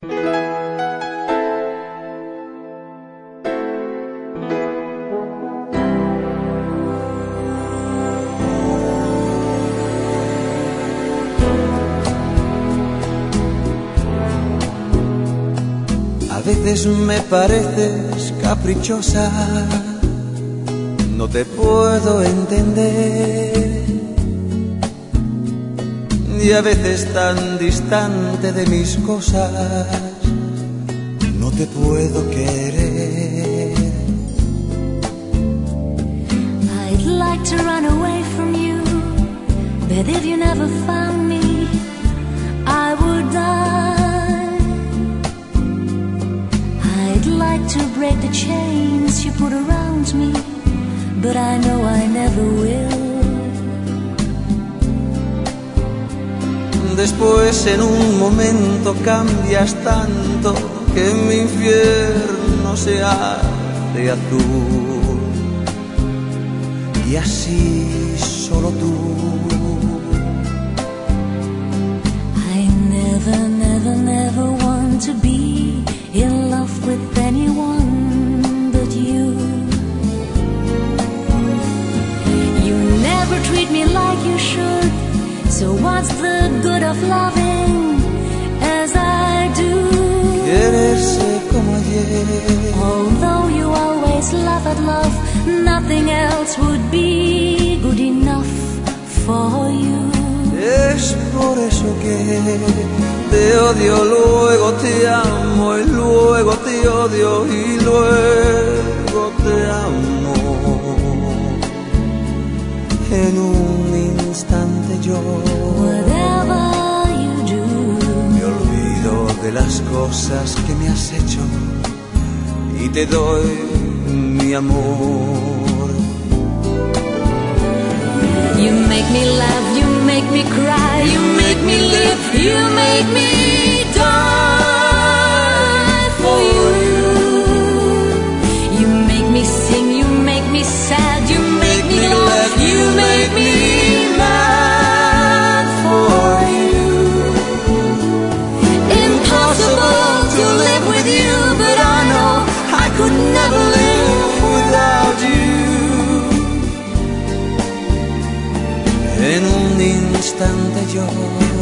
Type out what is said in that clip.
A veces me pareces caprichosa, no te puedo entender, y a veces tan distante de mis cosas, no te puedo querer. I'd like to run away from you, but if you never found me, I would die. I'd like to break the chains you put around me, but I know I never will. Después en un momento cambias tanto que mi infierno se hace azul, y así solo tú. I never, never, never want to be in love with anyone but you. You never treat me like you should, so what's the good of loving as I do? Quererse como ayer. Although you always laugh at love, nothing else would be good enough for you. Es por eso que te odio, luego te amo, y luego te odio, y luego te amo. En un instante yo Whatever you do, me olvido de las cosas que me has hecho y te doy mi amor. you make me laugh, you make me cry, you make me live, you make me die for you. You make me sing, you make me sad, you make me laugh, you make me mad for you. Impossible to live with you, but I know I could never live without you. En un instante yo